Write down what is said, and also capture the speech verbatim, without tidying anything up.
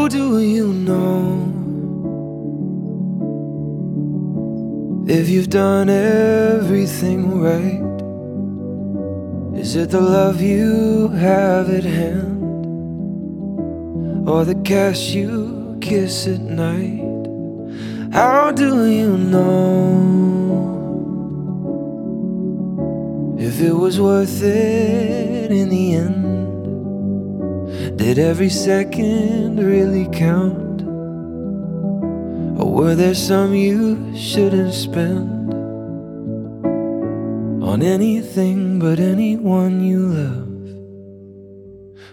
How do you know if you've done everything right? Is it the love you have at hand, or the cash you kiss at night? How do you know if it was worth it in the end? Did every second really count, or were there some you shouldn't spend on anything but anyone you love?